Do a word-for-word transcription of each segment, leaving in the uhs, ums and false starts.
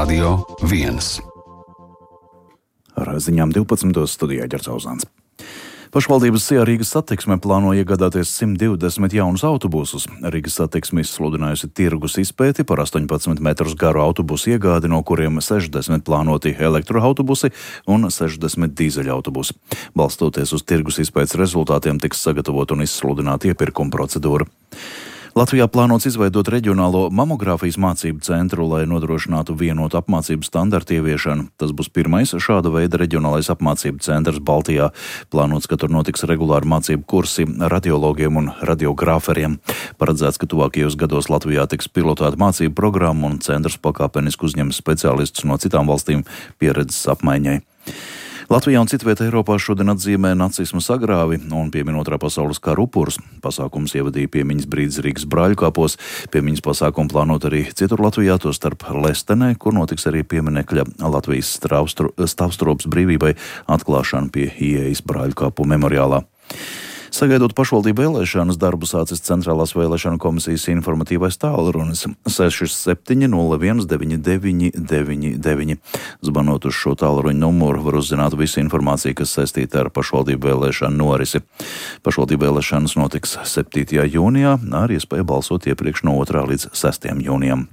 Radio viens. Ar ziņām divpadsmitos studijā Ģerts Auzāns. Pašvaldības Sijā Rīgas Satiksme plāno iegādāties simt divdesmit jaunus autobusus. Rīgas Satiksme izsludinājusi tirgus izpēti par astoņpadsmit metrus garu autobusu iegādi, no kuriem sešdesmit plānoti elektroautobusi un sešdesmit dīzeļautobusi. Balstoties uz tirgus izpētes rezultātiem tiks sagatavot un izsludināt iepirkuma procedūru. Latvijā plānots izveidot reģionālo mamogrāfijas mācību centru, lai nodrošinātu vienotu apmācību standartu ieviešanu. Tas būs pirmais šāda veida reģionālais apmācību centrs Baltijā. Plānots, ka tur notiks regulāri mācību kursi radiologiem un radiogrāferiem. Paredzēts, ka tuvākajos gados Latvijā tiks pilotēta mācību programma un centrs pakāpeniski uzņems speciālistus no citām valstīm pieredzes apmaiņai. Latvijā un citvietā Eiropā šodien atzīmē nacisma sagrāvi un piemin otrā pasaules kara upurus. Pasākums ievadīja piemiņas brīdis Rīgas Brāļkāpos. Piemiņas pasākumu plānot arī citur Latvijā, tostarp Lestenē, kur notiks arī pieminekļa Latvijas stāvstropas brīvībai atklāšana pie ieejas Brāļkāpu memoriālā. Sagaidot pašvaldību vēlēšanas, darbu sācis Centrālās vēlēšanu komisijas informatīvais tālrunis seši septiņi nulle viens deviņi deviņi deviņi deviņi. Zvanot uz šo tālruņa numuru var uzzināt visu informāciju, kas saistīta ar pašvaldību vēlēšanu norisi. Pašvaldību vēlēšanas notiks septītajā jūnijā, ar iespēju balsot iepriekš no otrā līdz sestajam jūnijam.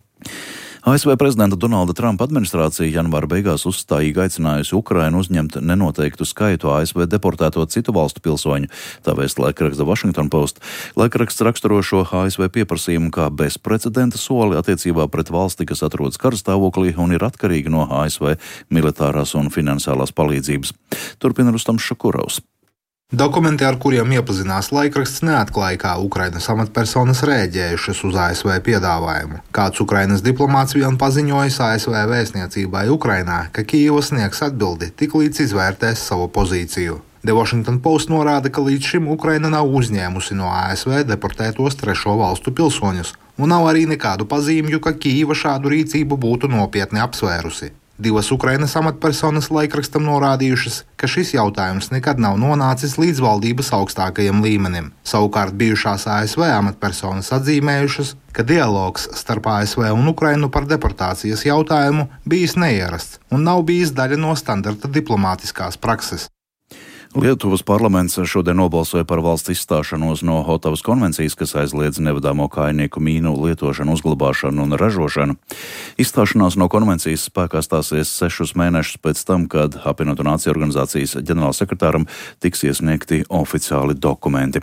A S V prezidenta Donalda Trumpa administrācija janvāra beigās uzstājīgi aicinājusi Ukrainu uzņemt nenoteiktu skaitu A S V deportēto citu valstu pilsoņu, tā vēsta laikraksta Washington Post. Laikraksts raksturo šo A S V pieprasījumu kā bezprecedenta soli attiecībā pret valsti, kas atrodas karstāvoklī un ir atkarīga no A S V militārās un finansiālās palīdzības. Turpina Rustams Šakurovs. Dokumenti, ar kuriem iepazinās laikraksts, neatklāja, kā Ukrainas amatpersonas rēģējušas uz A S V piedāvājumu. Kāds Ukrainas diplomāts vien paziņojis A S V vēstniecībai Ukrainā, ka Kijeva sniegs atbildi, tiklīdz izvērtēs savu pozīciju. The Washington Post norāda, ka līdz šim Ukraina nav uzņēmusi no A S V deportētos trešo valstu pilsoņus, un nav arī nekādu pazīmju, ka Kijeva šādu rīcību būtu nopietni apsvērusi. Divas Ukrainas amatpersonas laikrakstam norādījušas, ka šis jautājums nekad nav nonācis līdz valdības augstākajam līmenim. Savukārt bijušās A S V amatpersonas atzīmējušas, ka dialogs starp A S V un Ukrainu par deportācijas jautājumu bijis neierasts un nav bijis daļa no standarta diplomātiskās prakses. Lietuvas parlaments šodien nobalsoja par valsts izstāšanos no Otavas konvencijas, kas aizliedz nevadāmo kājnieku mīnu lietošanu, uzglabāšanu un ražošanu. Izstāšanās no konvencijas spēkā stāsies sešus mēnešus pēc tam, kad Apvienoto Nāciju organizācijas ģenerālsekretāram tiks iesniegti oficiāli dokumenti.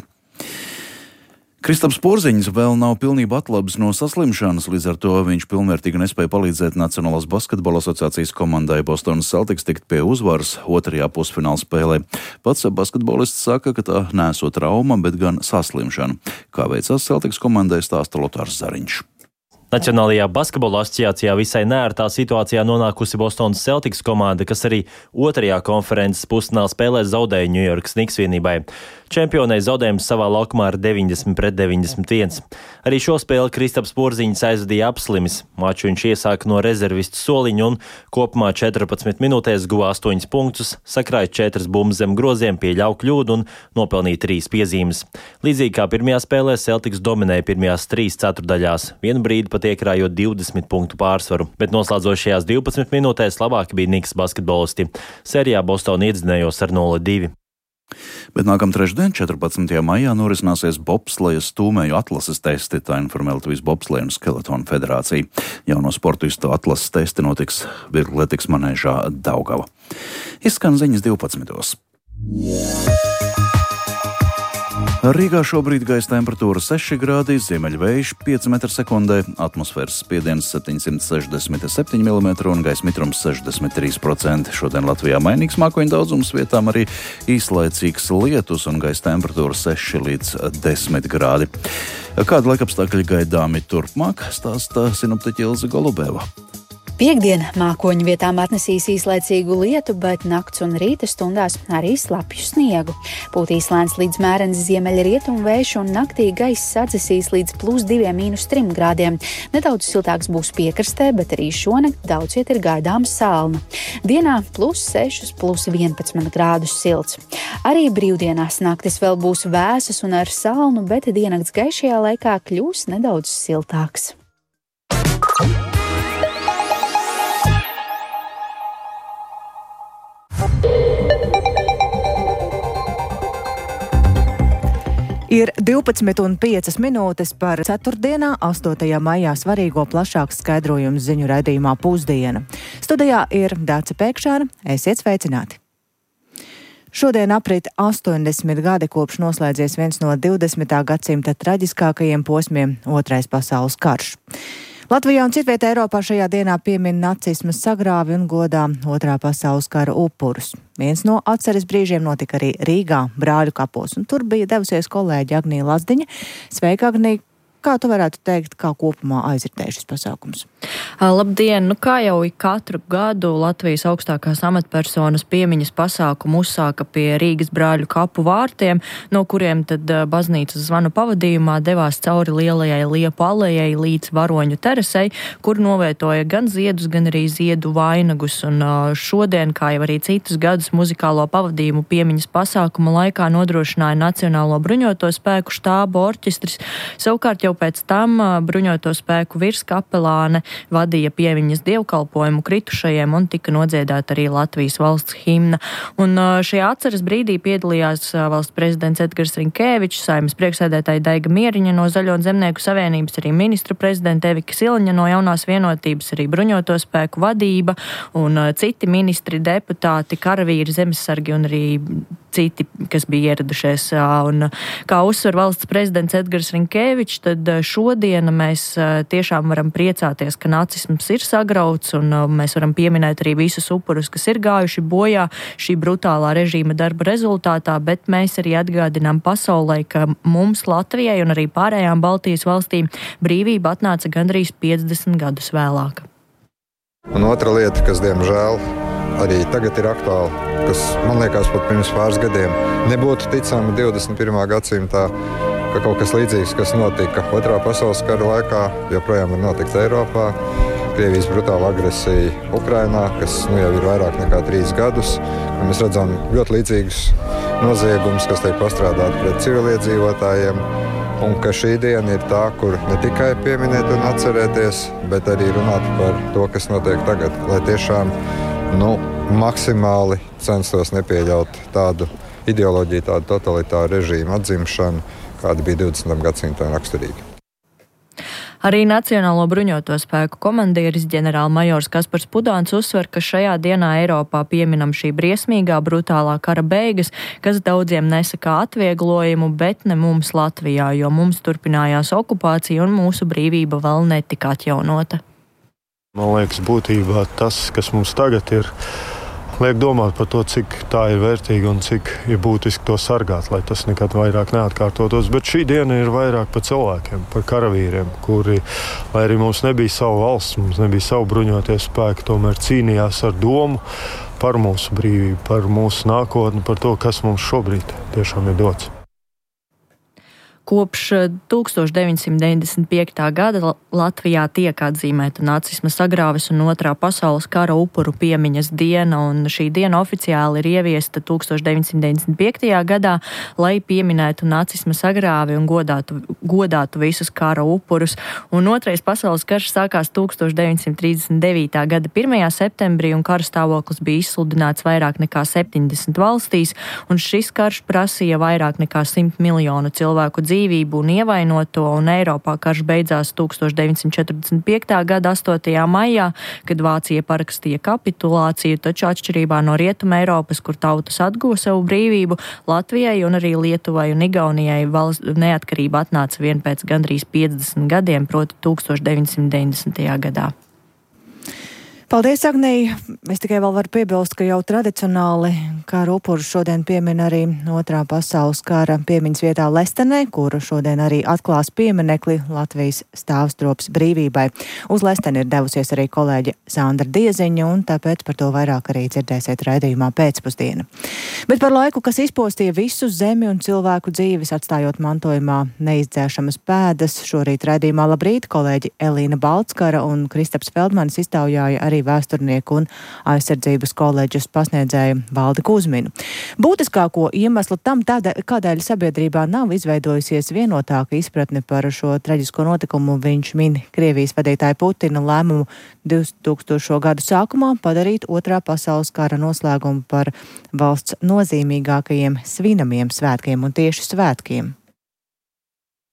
Kristaps Porziņš vēl nav pilnībā atlabis no saslimšanas, līdz ar to viņš pilnvērtīgi nespēja palīdzēt Nacionālās basketbola asociācijas komandai Bostonas Celtics tikt pie uzvaras otrajā pusfināla spēlē. Pats basketbolists saka, ka tā nesot trauma, bet gan saslimšana. Kā veicās Celtics komandai, stāsta Lotārs Zariņš. Nacionālajā basketbola asociācijā visai neērtā situācijā nonākusi Bostonas Celtics komanda, kas arī otrajā konferences pusfināla spēlē zaudēja Ņujorkas Knicks vienībai. Čempionai zaudējums savā laukumā ar deviņdesmit pret deviņdesmit viens. Arī šo spēli Kristaps Porziņš aizvadīja apslimis. Maču viņš iesāka no rezervistu soliņa un kopumā četrpadsmit minūtēs guva astoņus punktus, sakrāja četras bumbas zem groziem, pieļauja kļūdu un nopelnīja trīs piezīmes. Līdzīgi kā pirmajā spēlē, Celtics dominēja pirmajās trīs ceturdaļās, vienu brīdi pat iekrājot divdesmit punktu pārsvaru, bet noslēdzošajās divpadsmit minūtēs labāki bija Knicks basketbolisti. Sērijā Bostona iedzinējos ar nulle divi. Bet nākam trešdien, četrpadsmitajā maijā, norisināsies bobslejas stūmēju atlases testi, tā informē Latvijas bobsleja un skeletonu federācija. Jauno sportistu atlases testi notiks Virgletikas manēžā Daugava. Izskan ziņas divpadsmitos. Rīgā šobrīd gaisa temperatūra seši grādi, ziemeļvējš pieci metri sekundē, atmosfēras spiediens septiņsimt sešdesmit septiņi milimetri un gaisa mitrums sešdesmit trīs procenti. Šodien Latvijā mainīgs mākoņu daudzums, vietām arī īslaicīgs lietus un gaisa temperatūra seši līdz desmit grādi. Kādi laikapstākļi gaidāmi turpmāk, stāsta sinoptiķe Ilze Golubeva. Piektdien mākoņu vietām atnesīs īslaicīgu lietu, bet nakts un rīta stundās arī slapju sniegu. Pūtīs lēns līdz mērens ziemeļrietumu vējš un naktī gaiss sadzisīs līdz plus diviem mīnus trim grādiem. Nedaudz siltāks būs piekrastē, bet arī šonakt daudz viet ir gaidāms salna. Dienā plus sešus, plus vienpadsmit grādus silts. Arī brīvdienās naktis vēl būs vēsas un ar salnu, bet diennakts gaišajā laikā kļūs nedaudz siltāks. Ir divpadsmit un piecas minūtes par ceturtdienā, astotajā maijā svarīgo plašāks skaidrojums ziņu raidījumā Pusdiena. Studijā ir Dāce Pēkšāna. Esiet sveicināti! Šodien aprit astoņdesmit gadi kopš noslēdzies viens no divdesmitā gadsimta traģiskākajiem posmiem - Otrais pasaules karš. Latvijā un citvietā Eiropā šajā dienā piemin nacisma sagrāvi un godā Otrā pasaules kara upurus. Viens no atceres brīžiem notika arī Rīgā, Brāļu kapos, un tur bija devusies kolēģe Agnija Lazdiņa. Sveika, Agnija! Kā tu varētu teikt, kā kopumā aizritēja šis pasākums? Labdien! Nu, kā jau katru gadu Latvijas augstākās amatpersonas piemiņas pasākumu uzsāka pie Rīgas Brāļu kapu vārtiem, no kuriem tad baznīcas zvanu pavadījumā devās cauri lielajai Liepu alejai līdz Varoņu terasei, kur novietoja gan ziedus, gan arī ziedu vainagus. Un šodien, kā jau arī citus gadus, muzikālo pavadījumu piemiņas pasākuma laikā nodrošināja Nacionālo bruņoto spēku štābu orķestris. Savukārt jau pēc tam bruņoto spēku virskapelāne vadīja piemiņas dievkalpojumu kritušajiem un tika nodziedāta arī Latvijas valsts himna. Un šajā atceres brīdī piedalījās valsts prezidents Edgars Rinkēvičs, Saeimas priekšsēdētāja Daiga Mieriņa no Zaļo un Zemnieku savienības, arī ministru prezidenta Evika Siliņa no Jaunās vienotības, arī bruņoto spēku vadība un citi ministri, deputāti, karavīri, zemesargi un arī citi, kas bija ieradušies. Un kā uzsver valsts prezidents Edgars Rinkēvičs, tad šodien mēs tiešām varam priecāties, ka nacisms ir sagrauts, un mēs varam pieminēt arī visus upurus, kas ir gājuši bojā šī brutālā režīma darba rezultātā, bet mēs arī atgādinām pasaulē, ka mums Latvijai un arī pārējām Baltijas valstīm brīvība atnāca gandrīz piecdesmit gadus vēlāk. Un otra lieta, kas diemžēl arī tagad ir aktuāla, kas man liekas pat pirms pāris gadiem nebūtu ticama divdesmit pirmā gadsimtā, ka kaut kas līdzīgs, kas notika Otrā pasaules kara laikā, joprojām ir notikt Eiropā. Krievijas brutāla agresija Ukrainā, kas nu jau ir vairāk nekā trīs gadus. Un mēs redzam ļoti līdzīgus noziegumus, kas tiek pastrādāti pret civiliedzīvotājiem. Un ka šī diena ir tā, kur ne tikai pieminēt un atcerēties, bet arī runāt par to, kas notiek tagad. Lai tiešām nu, maksimāli censtos nepieļaut tādu ideoloģiju, tādu totalitāru režīmu atzimšanu, kāda bija divdesmitajam gadsimtam raksturīga. Arī Nacionālo bruņoto spēku komandieris ģenerālmajors Kaspars Pudāns uzsver, ka šajā dienā Eiropā pieminam šī briesmīgā brutālā kara beigas, kas daudziem nesa kā atvieglojumu, bet ne mums Latvijā, jo mums turpinājās okupācija un mūsu brīvība vēl netika atjaunota. Man liekas, būtībā tas, kas mums tagad ir, liek domāt par to, cik tā ir vērtīga un cik ir būtiski to sargāt, lai tas nekad vairāk neatkārtotos. Bet šī diena ir vairāk par cilvēkiem, par karavīriem, kuri, lai arī mums nebija savu valsts, mums nebija savu bruņotie spēki, tomēr cīnījās ar domu par mūsu brīvību, par mūsu nākotni, par to, kas mums šobrīd tiešām ir dots. Kopš tūkstoš deviņsimt deviņdesmit piektā gada Latvijā tiek atzīmēta nacisma sagrāves un Otrā pasaules kara upuru piemiņas diena, un šī diena oficiāli ir ieviesta tūkstoš deviņsimt deviņdesmit piektajā gadā, lai pieminētu nacisma sagrāvi un godātu, godātu visus kara upurus. Un Otrais pasaules karš sākās tūkstoš deviņsimt trīsdesmit devītā gada pirmajā septembrī, un kara stāvoklis bija izsludināts vairāk nekā septiņdesmit valstīs, un šis karš prasīja vairāk nekā simt miljonu cilvēku dzīvību. dzīvību un ievainoto, un Eiropā karš beidzās tūkstoš deviņsimt četrdesmit piektā gada astotajā maijā, kad Vācija parakstīja kapitulāciju, taču atšķirībā no Rietuma Eiropas, kur tautas atguva savu brīvību, Latvijai un arī Lietuvai un Igaunijai valsts neatkarība atnāca vien pēc gandrīz piecdesmit gadiem, proti tūkstoš deviņsimt deviņdesmitajā gadā. Paldies, Agnija! Es tikai vēl varu piebilst, ka jau tradicionāli kara upurus šodien piemin arī Otrā pasaules kara piemiņas vietā Lestenē, kuru šodien arī atklās pieminekli Latvijas stāvstrops brīvībai. Uz Lesteni ir devusies arī kolēģe Sandra Dieziņa, un tāpēc par to vairāk arī dzirdēsiet raidījumā pēcpusdiena. Bet par laiku, kas izpostīja visu zemi un cilvēku dzīves, atstājot mantojumā neizdzēšamas pēdas, šorīt raidījumā Labrīt kolēģi Elīna Baltskara un Kristaps Feldmanis iztaujāja arī vēsturnieku un aizsardzības koledžas pasniedzēju Valdi Kuzminu. Būtiskāko iemeslu tam, tāda, kādēļ sabiedrībā nav izveidojusies vienotāka izpratne par šo traģisko notikumu, viņš min Krievijas vadītāja Putina lēmumu divtūkstošo gadu sākumā padarīt Otrā pasaules kara noslēgumu par valsts nozīmīgākajiem svinamiem svētkiem un tieši svētkiem.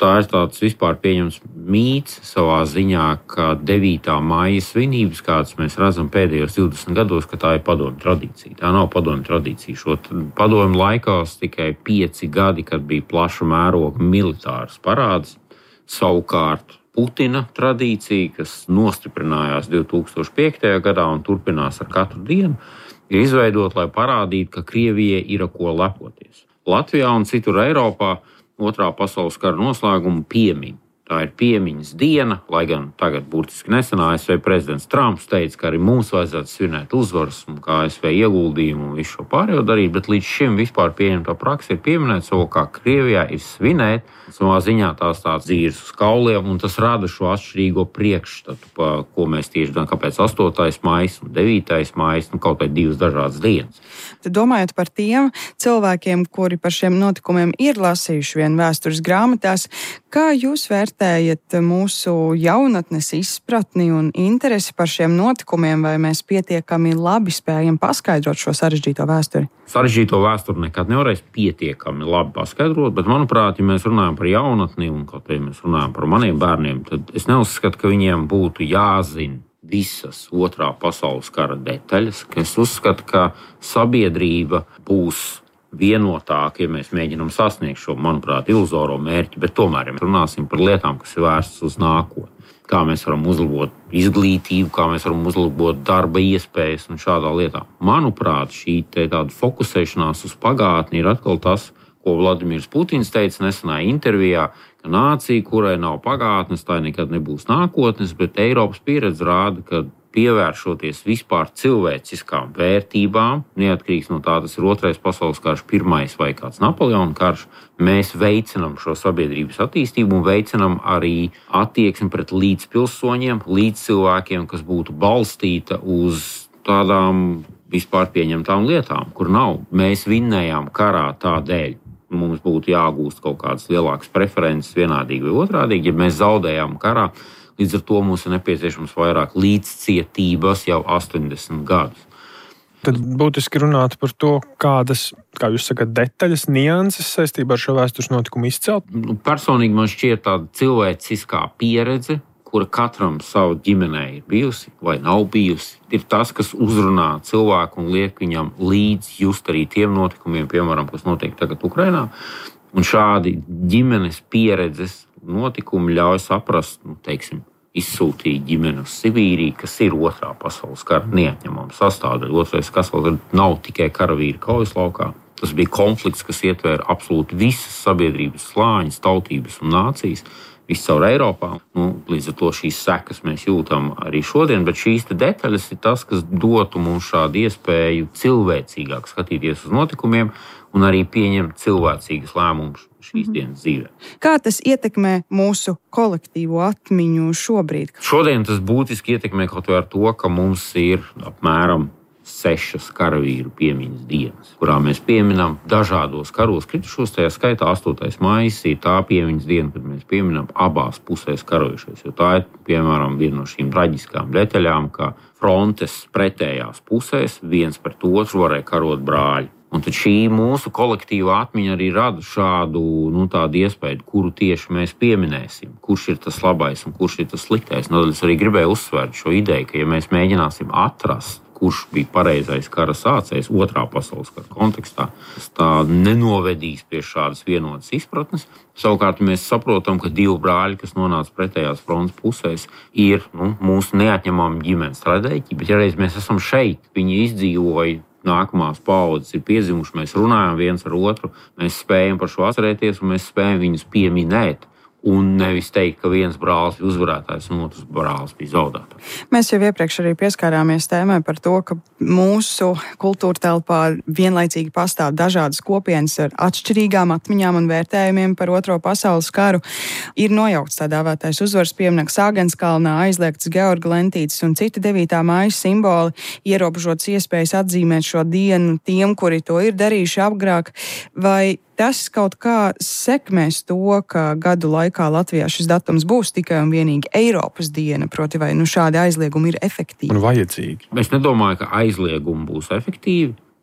Tā ir tāds vispār pieņems mīts savā ziņā, ka devītā maija svinības, kādas mēs redzam pēdējos divdesmit gados, ka tā ir padomju tradīcija. Tā nav padomju tradīcija. Šo padomju laikās tikai pieci gadi, kad bija plaša mēroga militāras parāds. Savukārt Putina tradīcija, kas nostiprinājās divi tūkstoši piektajā gadā un turpinās ar katru dienu, ir izveidot, lai parādītu, ka Krievijai ir ar ko lepoties. Latvijā un citur Eiropā Otrā pasaules kara noslēgumu piemin. Tā ir piemiņas diena, lai gan tagad burtiski nesen A S V prezidents Trumps teica, ka arī mums vajadzētu svinēt uzvaras un kā A S V ieguldījumu un visu šo pārējo darīt, bet līdz šim vispār pieņemtā praksa ir pieminēt savu, kā Krievijā ir svinēt, savā ziņā tās tāds dzīves uz kauliem, un tas rada šo atšķirīgo priekšstatu, pa ko mēs tieši gan kāpēc astotais maijs un devītais maijs, nu kaut vai divas dažādas dienas. Tad domājot par tiem cilvēkiem, kuri par šiem notikumiem ir lasījuši vien vēstures grāmatās, kā jūs vērtējat mūsu jaunatnes izpratni un interesi par šiem notikumiem, vai mēs pietiekami labi spējam paskaidrot šo sarežģīto vēsturi? Sarežģīto vēsturi nekad nevarēs pietiekami labi paskaidrot, bet manuprāt, ja mēs runājam par jaunatni un kaut vai mēs runājam par maniem bērniem, tad es neuzskatu, ka viņiem būtu jāzina visas Otrā pasaules kara detaļas. Es uzskatu, ka sabiedrība būs vienotāka, ja mēs mēģinām sasniegt šo, manuprāt, iluzoro mērķi, bet tomēr, ja mēs runāsim par lietām, kas ir vērstas uz nākotni. Kā mēs varam uzlabot izglītību, kā mēs varam uzlabot darba iespējas un šādā lietā. Manuprāt, šī tāda fokusēšanās uz pagātni ir atkal tas, ko Vladimirs Putins teica nesenā intervijā, ka nācija, kurai nav pagātnes, tā nekad nebūs nākotnes, bet Eiropas pieredze rāda, ka pievēršoties vispār cilvēciskām vērtībām, neatkarīgs no tā, tas ir Otrais pasaules karš, pirmais vai kāds Napoleona karš, mēs veicinām šo sabiedrības attīstību un veicinām arī attieksmi pret līdzpilsoņiem, līdzcilvēkiem, kas būtu balstīta uz tādām vispār pieņemtām lietām, kur nav. Mēs vinnējām karā tādēļ. Mums būtu jāgūst kaut kādas lielākas preferences vienādīgi vai otrādīgi, ja mēs zaudējām karā. Līdz ar to mums ir nepieciešams vairāk līdzcietības jau astoņdesmit gadus. Tad būtiski runāt par to, kādas, kā jūs sakat, detaļas, nianses saistībā ar šo vēstures notikumu izcelt. Nu, personīgi man šķiet tāda cilvēciskā pieredze, kura katram savu ģimenē ir bijusi vai nav bijusi, ir tas, kas uzrunā cilvēku un liek viņam līdz just arī tiem notikumiem, piemēram, kas notiek tagad Ukrainā. Un šādi ģimenes pieredzes notikumi ļauj saprast, nu, teiksim, izsūtīja ģimeni uz Sibīriju, kas ir Otrā pasaules kara neatņemama sastāvdaļa. Otrais pasaules kara nav tikai karavīri kaujas laukā. Tas bija konflikts, kas ietvēra absolūti visas sabiedrības slāņas, tautības un nācijas, viscaur Eiropā. Nu, līdz ar to šīs sekas mēs jūtam arī šodien, bet šīs detaļas ir tas, kas dotu mums šādu iespēju cilvēcīgāk skatīties uz notikumiem un arī pieņemt cilvēcīgas lēmumus šīs dienas dzīvē. Kā tas ietekmē mūsu kolektīvo atmiņu šobrīd? Šodien tas būtiski ietekmē kaut vai ar to, ka mums ir apmēram sešas karavīru piemiņas dienas, kurā mēs pieminam dažādos karos kritušos, tajā skaitā astotais maijs ir tā piemiņas diena, kad mēs pieminam abās pusēs karojušos, jo tā ir, piemēram, viena no šīm traģiskām detaļām, ka frontes pretējās pusēs viens pret otru varēja karot brāļi. Un tad šī mūsu kolektīvā atmiņa arī rada šādu, nu, tādu iespēju, kuru tieši mēs pieminēsim, kurš ir tas labais un kurš ir tas sliktais. No, es arī gribēju uzsvērt šo ideju, ka ja mēs mēģināsim atrast, kurš bija pareizais kara sācējs Otrā pasaules kara kontekstā, tas tā nenovedīs pie šādas vienotas izpratnes. Savukārt mēs saprotam, ka divi brāļi, kas nonāca pretējās frontes pusēs, ir, nu, mūsu neatņemama ģimenes traģēdija, bet ja reiz mēs esam šeit, viņi izdzīvoja, nākamās paaudzes ir piedzimuši, mēs runājam viens ar otru, mēs spējam par šo atcerēties un mēs spējam viņus pieminēt. Un nevis teikt, ka viens brālis bija uzvarētājs un otrs brālis bija zaudētājs. Mēs jau iepriekš arī pieskārāmies tēmai par to, ka mūsu kultūra telpā vienlaicīgi pastāv dažādas kopienas ar atšķirīgām atmiņām un vērtējumiem par Otro pasaules karu. Ir nojaukts tā dēvētais uzvaras piemineklis Āgenskalnā, aizliegts Georga lentītes un citi devītā maija simboli, ierobežotas iespējas atzīmēt šo dienu tiem, kuri to ir darījuši agrāk. Vai tas kaut kā sekmēs to, ka gadu laikā Latvijā šis datums būs tikai un vienīgi Eiropas diena, proti vai nu šādi aizliegumi ir efektīvi? Un vajadzīgi. Es nedomāju, ka aizliegumi būs efektīvi.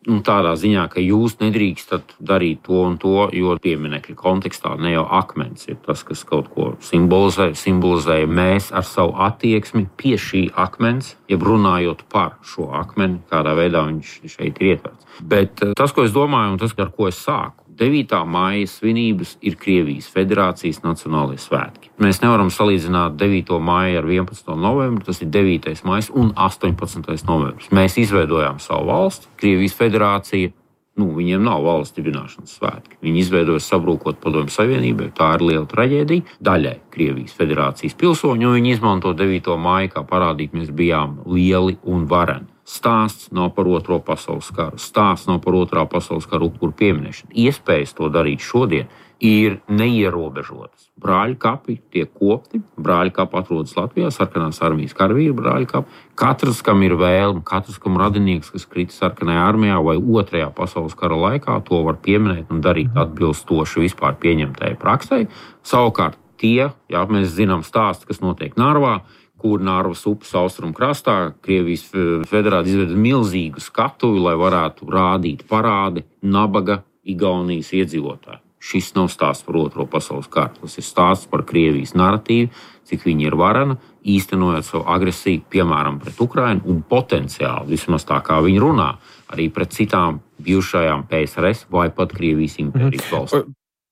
Nu, tādā ziņā, ka jūs nedrīkstat darīt to un to, jo pieminekļa kontekstā ne jau akmens ir tas, kas kaut ko simbolizē, simbolizē mēs ar savu attieksmi pie šī akmens, jeb runājot par šo akmeni, kādā veidā viņš šeit ir ietverts. Bet tas, ko es domāju, un tas, ar ko es sāku, devītā maija svinības ir Krievijas Federācijas nacionālie svētki. Mēs nevaram salīdzināt devīto maiju ar vienpadsmito novembri, tas ir devītais maijs un astoņpadsmitais novembris. Mēs izveidojām savu valsti, Krievijas Federācija, nu, viņiem nav valsts dibināšanas svētki. Viņi izveidoja sabrūkot Padomju Savienībai, tā ir liela traģēdija, daļai Krievijas Federācijas pilsoņu, un viņi izmanto devīto maiju, kā parādīt, mēs bijām lieli un vareni. Stāsts nav par otro pasaules karu, stāsts nav par otrā pasaules karu upuru pieminēšanu. Iespējas to darīt šodien ir neierobežotas. Brāļu kapi tiek kopti, brāļu kapi atrodas Latvijā, sarkanās armijas karavīru brāļu kapi. Katrs, kam ir vēlme, katrs, kam radinieks, kas krita sarkanajā armijā vai otrajā pasaules kara laikā, to var pieminēt un darīt atbilstoši vispār pieņemtajai praksei. Savukārt tie, jā, mēs zinām stāstu, kas notiek Narvā, kur Narvas upes austrumu krastā Krievijas Federācija izveda milzīgu skatuvi, lai varētu rādīt parādi nabaga Igaunijas iedzīvotāji. Šis nav stāsts par otro pasaules karu. Tas ir stāsts par Krievijas narratīvu, cik viņi ir varena, īstenojot savu agresiju, piemēram, pret Ukrainu un potenciāli, vismaz tā kā viņi runā, arī pret citām bijušajām P S R S vai pat Krievijas impērijas valstīm.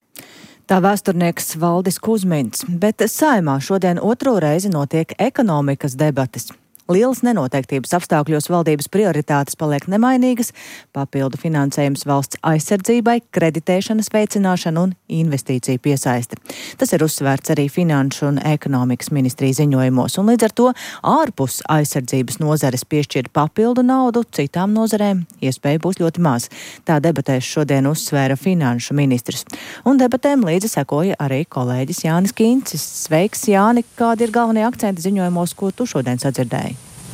Tā vēsturnieks Valdis Kuzmins, bet Saeimā šodien otro reizi notiek ekonomikas debates. Lielas nenoteiktības apstākļos valdības prioritātes paliek nemainīgas, papildu finansējums valsts aizsardzībai, kreditēšanas veicināšana un investīciju piesaiste. Tas ir uzsvērts arī Finanšu un ekonomikas ministrijas ziņojumos, un līdz ar to ārpus aizsardzības nozares piešķirt papildu naudu citām nozarēm iespēja būs ļoti maz. Tā debatēs šodien uzsvēra Finanšu ministrs. Un debatēm līdzi sekoja arī kolēģis Jānis Kīncis. Sveiks, Jāni, kādi ir galvenie akcenti ziņojumos, ko tu šodien sadzirdēji?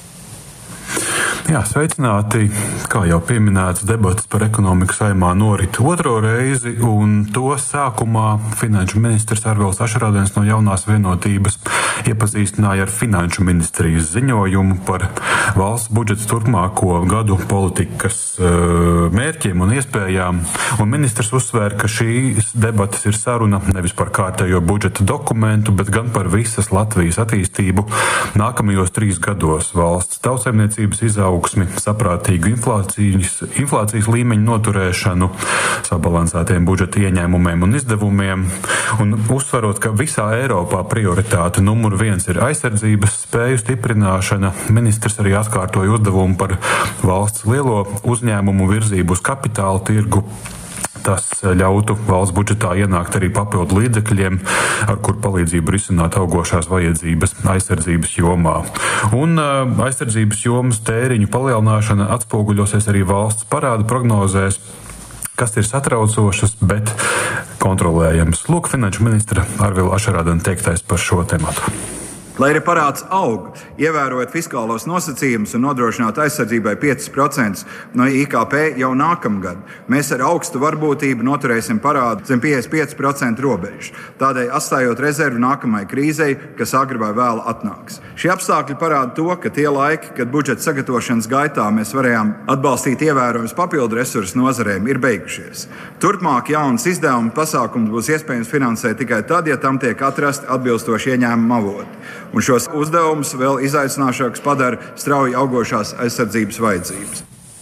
Jā, sveicināti. Kā jau pieminēts, debatas par ekonomiku Saeimā norit otro reizi, un to sākumā finanšu ministrs Arvils Ašarādens no Jaunās vienotības iepazīstināja ar finanšu ministrijas ziņojumu par valsts budžeta turpmāko gadu politikas uh, mērķiem un iespējām. Un ministrs uzsvēra, ka šīs debatas ir saruna nevis par kārtējo budžeta dokumentu, bet gan par visas Latvijas attīstību nākamajos trīs gados valsts tautsaimniecības izaugsmi, saprātīgu inflācijas, inflācijas līmeņu noturēšanu, sabalansētiem budžeta ieņēmumiem un izdevumiem, un uzsvarot, ka visā Eiropā prioritāte numur viens ir aizsardzības spēju stiprināšana. Ministrs arī atkārtoja uzdevumu par valsts lielo uzņēmumu virzību uz kapitāla tirgu. Tas ļautu valsts budžetā ienākt arī papildu līdzekļiem, ar kur palīdzību risināt augošās vajadzības aizsardzības jomā. Un aizsardzības jomas tēriņu palielināšana atspoguļosies arī valsts parāda prognozēs, kas ir satraucošas, bet kontrolējams. Lūk, finanšu ministra Arvila Ašarādena teiktais par šo tematu. Lai arī parāds aug, ievērojot fiskālos nosacījumus un nodrošināt aizsardzībai pieci procenti no I K P jau nākamgad, mēs ar augstu varbūtību noturēsim parādu zem piecdesmit pieci procenti robežu, tādēļ atstājot rezervi nākamajai krīzei, kas agri vai vēl atnāks. Šie apstākļi parāda to, ka tie laiki, kad budžeta sagatavošanas gaitā mēs varējām atbalstīt ievērojams papildu resursu nozarēm, ir beigušies. Turpmāk jaunas izdevuma pasākums būs iespējams finansēt tikai tad, ja tam tiek atrasti atbilstoši ieņēmuma avoti. Un šos uzdevumus vēl izaicinošākus padara strauji augošās aizsardzības vajadzības.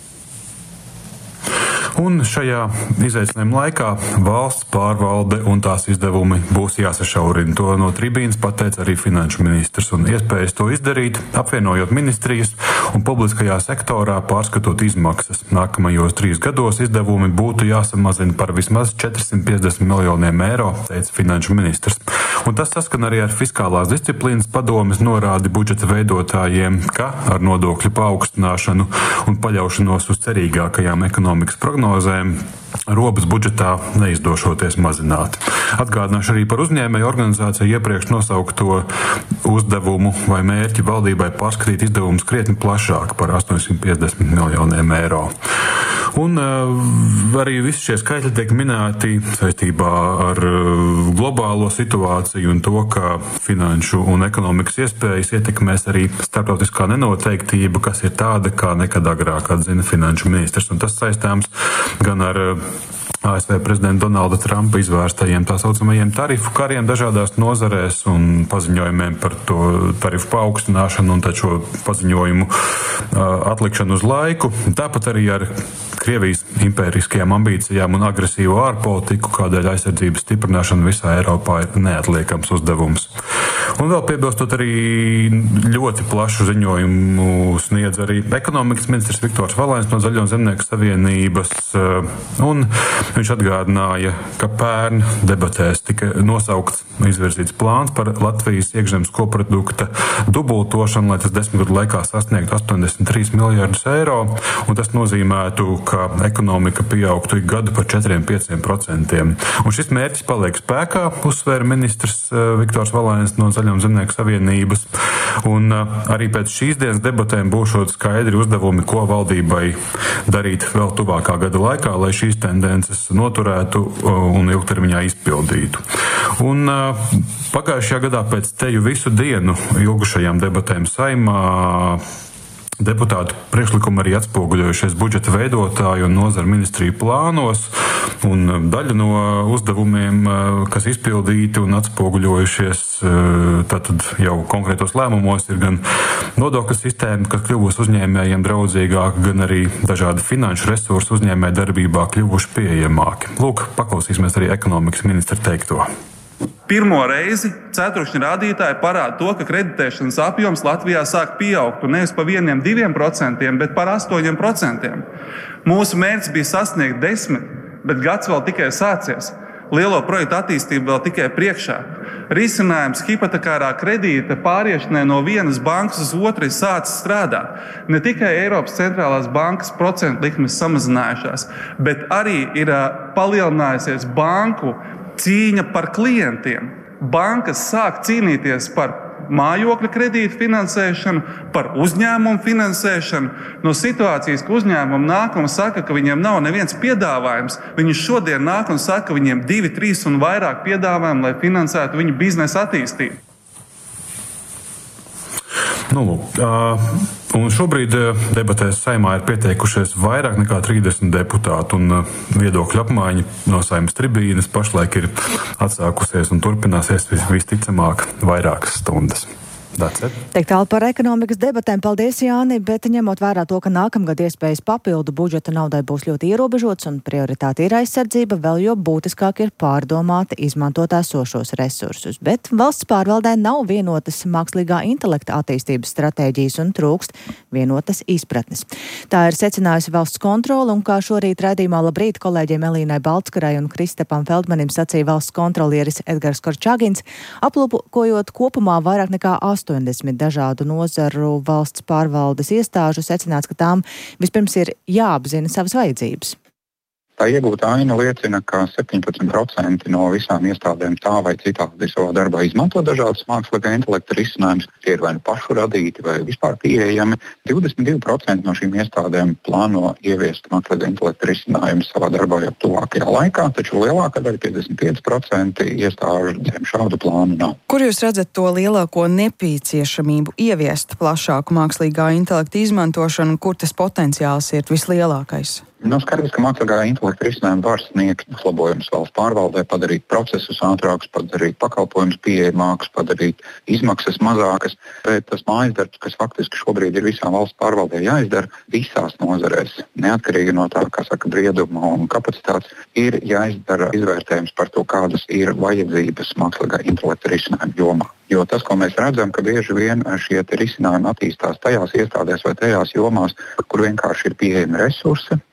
Un šajā izaicinājuma laikā valsts pārvalde un tās izdevumi būs jāsašaurina. To no tribīnas pateica arī finanšu ministrs, un iespējas to izdarīt, apvienojot ministrijas un publiskajā sektorā pārskatot izmaksas. Nākamajos trīs gados izdevumi būtu jāsamazina par vismaz četrsimt piecdesmit miljoniem eiro, teica finanšu ministrs. Un tas saskan arī ar fiskālās disciplīnas padomes norādi budžeta veidotājiem, ka ar nodokļu paaugstināšanu un paļaušanos uz cerīgākajām ekonomikas prognozēm robas budžetā neizdošoties mazināt. Atgādināšu arī par uzņēmēju organizāciju iepriekš nosaukto uzdevumu vai mērķi valdībai pārskatīt izdevumus krietni plašāk par astoņsimt piecdesmit miljoniem eiro. Un uh, arī visi šie skaitļi tiek minēti saistībā ar uh, globālo situāciju un to, ka finanšu un ekonomikas iespējas ietekmēs arī starptautiskā nenoteiktība, kas ir tāda, kā nekad agrāk atzina finanšu ministrs. Un tas saistāms gan ar uh, A S V prezidenta Donalda Trumpa izvērstajiem tā saucamajiem tarifu kariem dažādās nozarēs un paziņojumiem par to tarifu paaugstināšanu un taču paziņojumu uh, atlikšanu uz laiku. Tāpat arī ar Krievijas impēriskajām ambīcijām un agresīvu ārpolitiku, kādēļ aizsardzības stiprināšana visā Eiropā ir neatliekams uzdevums. Un vēl piebilstot arī ļoti plašu ziņojumu sniedz arī ekonomikas ministrs Viktors Valēns no Zaļo zemnieku savienības, un viņš atgādināja, ka pērn debatēs tika nosaukts izvirzīts plāns par Latvijas iekšzemes koprodukta dubultošanu, lai tas desmit gadu laikā sasniegtu astoņdesmit trīs miljardus eiro, un tas nozīmētu, ka ekonomika pieaugtu ik gadu par četri līdz pieci procenti. Un šis mērķis paliek spēkā, uzsvēra ministrs Viktors Valēns no Zaļo zemnieku savienības, un arī pēc šīs dienas debatēm būšot skaidri uzdevumi, ko valdībai darīt vēl tuvākā gada laikā, lai šīs tendences noturētu un ilgtermiņā izpildītu. Un pagājušajā gadā pēc teju visu dienu ilgušajām debatēm Saimā deputātu priekšlikumi arī atspoguļojušies budžeta veidotāju un nozaru ministriju plānos, un daļa no uzdevumiem, kas izpildīti un atspoguļojušies tātad jau konkrētos lēmumos, ir gan nodokļu sistēma, kas kļuvusi uzņēmējiem draudzīgāka, gan arī dažādi finanšu resursi uzņēmēju darbībā kļuvuši pieejamāki. Lūk, paklausīsimies arī ekonomikas ministra teikto. Pirmo reizi ceturkšņa rādītāji parāda to, ka kreditēšanas apjoms Latvijā sāk pieaugt nevis par vieniem, diviem procentiem, bet par astoņiem procentiem. Mūsu mērķis bija sasniegt desmit, bet gads vēl tikai sācies. Lielo projektu attīstība vēl tikai priekšā. Risinājums hipotekārā kredīta pāriešanai no vienas bankas uz otru ir sācis strādāt. Ne tikai Eiropas centrālās bankas procentu likmes samazinājušās, bet arī ir palielinājusies banku cīņa par klientiem. Bankas sāk cīnīties par mājokļa kredītu finansēšanu, par uzņēmumu finansēšanu. No situācijas, ka uzņēmumi nāk un saka, ka viņiem nav neviens piedāvājums, viņi šodien nāk un saka, ka viņiem divi, trīs un vairāk piedāvājumu, lai finansētu viņu biznesa attīstību. Nu, lūk, un šobrīd debatēs Saimā ir pieteikušies vairāk nekā trīsdesmit deputāti, un viedokļu apmaiņa no Saimas tribīnes pašlaik ir atsākusies un turpināsies visticamāk vairākas stundas. Teikt tālu par ekonomikas debatēm. Paldies, Jāni, bet ņemot vērā to, ka nākamgad iespējas papildu budžeta naudai būs ļoti ierobežots un prioritāte ir aizsardzība, vēl jo būtiskāk ir pārdomāti izmantot esošos resursus. Bet valsts pārvaldē nav vienotas mākslīgā intelekta attīstības stratēģijas un trūkst vienotas izpratnes. Tā ir secinājusi valsts kontrole, un kā šorīt raidījumā Labrīt kolēģiem Elīnai Baltskarai un Kristapam Feldmanim sacīja valsts kontrolieris Edgars Korčagins, aplūkojot kopumā vairāk nekā astoņdesmit dažādu nozaru valsts pārvaldes iestāžu, secināts, ka tām vispirms ir jāapzina savas vajadzības. Tā iegūta aina liecina, ka septiņpadsmit procenti no visām iestādēm tā vai citādi savā darbā izmanto dažādas mākslīgā intelekta risinājumus. Tie ir vai nu pašu radīti vai vispār pieejami. divdesmit divi procenti no šīm iestādēm plāno ieviest mākslīgā intelekta risinājumus savā darbā jau tuvākajā laikā, taču lielākā daļa, piecdesmit pieci procenti iestāžu šādu plānu nav. Kur jūs redzat to lielāko nepieciešamību ieviest plašāku mākslīgā intelekta izmantošanu, kur tas potenciāls ir vislielākais? Nav skaidrs, ka mākslīgā intelekta risinājumi var sniegt uzlabojumus valsts pārvaldē, padarīt procesus ātrākus, padarīt pakalpojumus pieejamākus, padarīt izmaksas mazākas, bet tas mājas darbs, kas faktiski šobrīd ir visām valsts pārvaldē jāizdara visās nozarēs, neatkarīgi no tā, kā saka, brieduma un kapacitātes, ir jāizdara izvērtējums par to, kādas ir vajadzības mākslīgā intelekta risinājumu jomā. Jo tas, ko mēs redzam, ka bieži vien šie risinājumi attīstās tajās iestādēs vai tajās jomās, kur vienkārši ir pieejami resursi,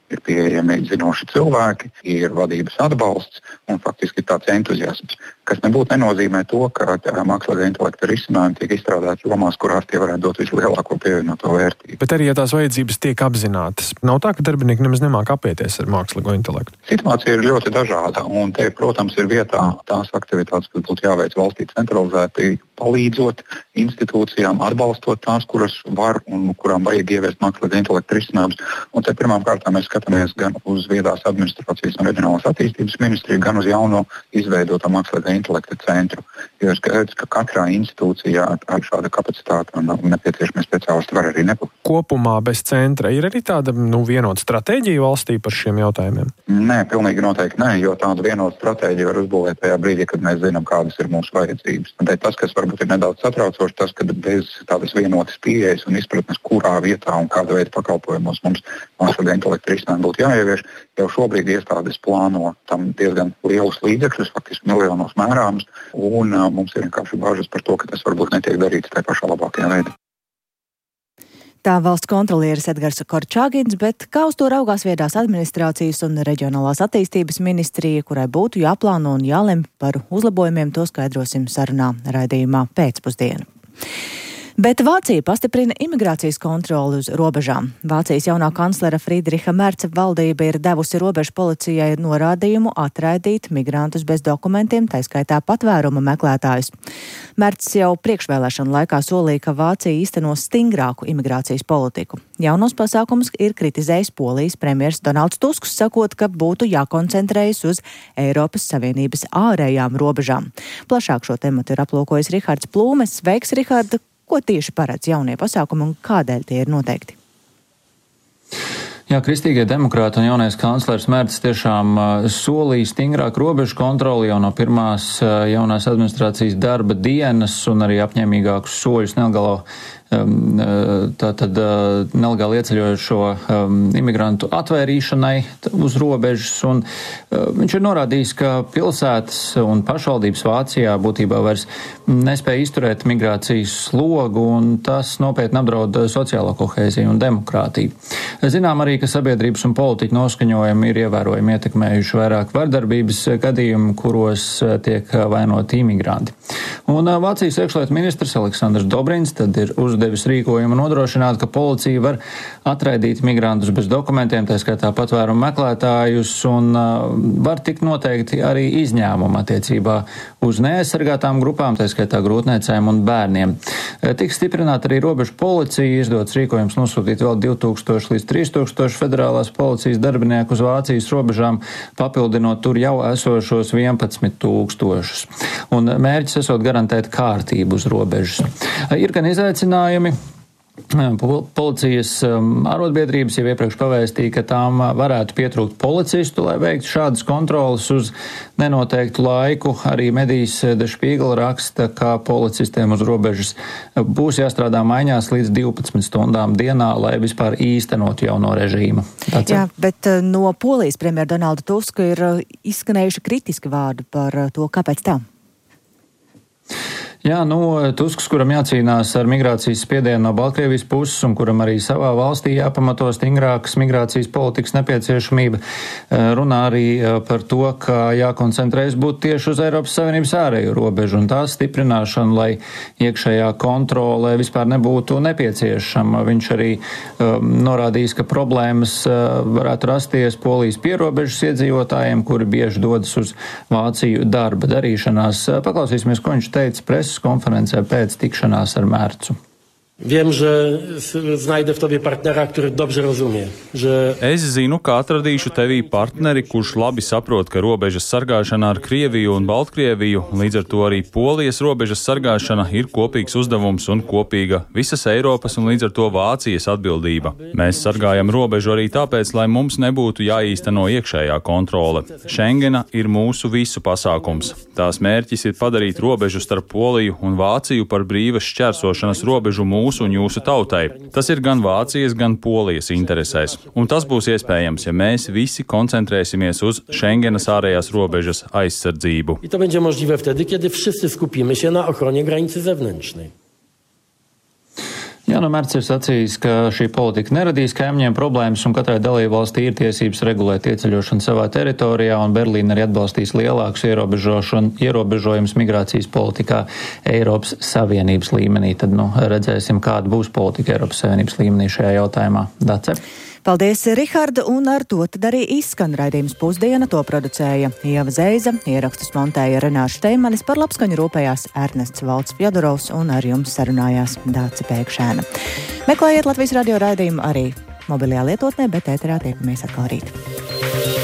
ir pieejami zinoši cilvēki, ir vadības atbalsts un faktiski tāds entuziasms, kas nebūtu nenozīmē to, ka mākslīgā intelekta risinājumi tiek izstrādāti jomās, kurās tie varētu dot vislielāko pievienoto vērtību. Bet arī, ja tās vajadzības tiek apzinātas, nav tā, ka darbinieki nemaz nemāk apieties ar mākslīgo intelektu? Situācija ir ļoti dažāda, un te, protams, ir vietā tās aktivitātes, kas būtu jāveic valstī centralizēti, palīdzot institūcijām, atbalstot tās, kuras var un kurām vajag ieviest mākslīgā intelekta risinājumus. Un te pirmām kārtām mēs skatāmies gan uz viedās administrācijas un reģionālās attīstības ministriju, gan uz jauno izveidoto mākslīgā intelekta centru. Jo ir skaidrs, ka katrā institūcijā ar šādu kapacitāti un nepieciešamie speciālisti var arī nebūt. Kopumā bez centra ir arī tāda nu, vienota stratēģija valstī par šiem jautājumiem? Nē, pilnīgi noteikti nē, jo tādu vienotu stratēģiju var uzbūvēt tajā brīdī, kad mēs zinām, kādas ir mūsu vajadzības. Un tas, kas varbūt ir nedaudz satraucoši, tas, ka bez tādas vienotas pieejas un izpratnes, kurā vietā un kāda veida pakalpojumos mums mākslīgā intelekta risinājumi būtu jāievieš, jau šobrīd iestādes plāno tam diezgan lielus līdzekļus, faktiski miljonos mērāmus, un uh, mums ir vienkārši bāžas par to, ka tas varbūt netiek darīts tajā pašā labākajā veidā. Tā valsts kontrolieris Edgars Korčāgins, bet kā uz to raugās viedās administrācijas un reģionālās attīstības ministrija, kurai būtu jāplāno un jālem par uzlabojumiem, to skaidrosim sarunā raidījumā pēcpusdienu. Bet Vācija pastiprina imigrācijas kontroli uz robežām. Vācijas jaunā kanclera Friedriha Merca valdība ir devusi robežu policijai norādījumu atraidīt migrantus bez dokumentiem, tā skaitā patvēruma meklētājus. Mercs jau priekšvēlēšanu laikā solīja, ka Vācija īstenos stingrāku imigrācijas politiku. Jaunos pasākumus ir kritizējis Polijas premjers Donalds Tusks, sakot, ka būtu jākoncentrējas uz Eiropas Savienības ārējām robežām. Plašāk šo tematu ir aplūkojis Rihards Plūmes. Sveiks, Rihard! Ko tieši paredz jaunie pasākumi un kādēļ tie ir noteikti? Jā, kristīgie demokrāti un jaunais kanclers Mercs tiešām uh, solīja stingrāk robežu kontroli jau no pirmās uh, jaunās administrācijas darba dienas un arī apņēmīgākus soļus nelegālo um, tātad uh, nelegāli ieceļojošo um, imigrantu atvērīšanai uz robežas. Un, uh, viņš ir norādījis, ka pilsētas un pašvaldības Vācijā būtībā vairs nespēja izturēt migrācijas slogu, un tas nopietni apdraud sociālo kohēziju un demokrātiju. Zinām arī, ka sabiedrības un politiķu noskaņojumi ir ievērojami ietekmējuši vairāk vardarbības gadījumu, kuros tiek vainoti imigranti. Un Vācijas iekšlietu ministrs Aleksandrs Dobrins tad ir uzdevis rīkojumu nodrošināt, ka policija var atraidīt migrantus bez dokumentiem, tā skaitā patvērumu meklētājus, un var tikt noteikti arī izņēmumi attiecībā uz neaizsargātām grupām, tā skaitā grūtniecēm un bērniem. Tiks stiprināta arī robežu policija, izdots rīkojums nosūtīt vēl divi tūkstoši līdz trīs tūkstoši federālās policijas darbinieku uz Vācijas robežām, papildinot tur jau esošos vienpadsmit tūkstošus. Un mērķis esot garantēt kārtību uz robežas. Ir gan izaicinājumi. Policijas arotbiedrības jau iepriekš pavēstīja, ka tām varētu pietrūkt policistu, lai veiktu šādas kontrolas uz nenoteiktu laiku. Arī medijas Der Spiegel raksta, ka policistiem uz robežas būs jāstrādā maiņās līdz divpadsmit stundām dienā, lai vispār īstenot jauno režīmu. Tāds Jā, bet no Polijas premjera Donalda Tuska ir izskanējuši kritiski vārdi par to, kāpēc tā? Jā, nu, Tusks, kuram jācīnās ar migrācijas spiedienu no Baltkrievijas puses un kuram arī savā valstī jāpamato stingrākas migrācijas politikas nepieciešamība, runā arī par to, ka jākoncentrējas būt tieši uz Eiropas Savienības ārējo robežu un tās stiprināšanu, lai iekšējā kontrole vispār nebūtu nepieciešama. Viņš arī um, norādījis, ka problēmas uh, varētu rasties Polijas pierobežas iedzīvotājiem, kuri bieži dodas uz Vāciju darba darīšanās. Paklausīsimies, ko viņš teica preses konferencē pēc tikšanās ar Mercu. Wiem, że znajdę w tobie partnera, który dobrze rozumie, że... Es zinu, ka atradīšu tevī partneri, kurš labi saprot, ka robežas sargāšana ar Krieviju un Baltkrieviju, līdz ar to arī Polijas robežas sargāšana ir kopīgs uzdevums un kopīga visas Eiropas un līdz ar to Vācijas atbildība. Mēs sargājam robežu arī tāpēc, lai mums nebūtu jāīsteno iekšējā kontrole. Schengena ir mūsu visu pasākums. Tās mērķis ir padarīt robežu starp Poliju un Vāciju par brīvas šķērsošanas robežu mūsu un jūsu tautai. Tas ir gan Vācijas, gan Polijas interesēs. Un tas būs iespējams, ja mēs visi koncentrēsimies uz Schengenas ārējās robežas aizsardzību. I to będzie możliwe wtedy, kiedy wszyscy skupimy się na ochronie granicy zewnętrznej. Jā, nu Merts ir sacījis, ka šī politika neradīs kaimiņiem problēmas un katrai dalībvalstī ir tiesības regulēt ieceļošanu savā teritorijā, un Berlīna arī atbalstīs lielākus ierobežojumus migrācijas politikā Eiropas Savienības līmenī. Tad, nu, redzēsim, kāda būs politika Eiropas Savienības līmenī šajā jautājumā. Dace. Paldies, Riharda, un ar to tad arī izskan raidījums Pusdiena. To producēja Ieva Zeiza, ierakstus montēja Renāša Steimanis, par labskaņu rūpējās Ernests Valds Fjodorovs un ar jums sarunājās Dāce Pēkšēna. Meklējiet Latvijas radio raidījumu arī mobilajā lietotnē, bet ēterā tiekamies atkal rīt.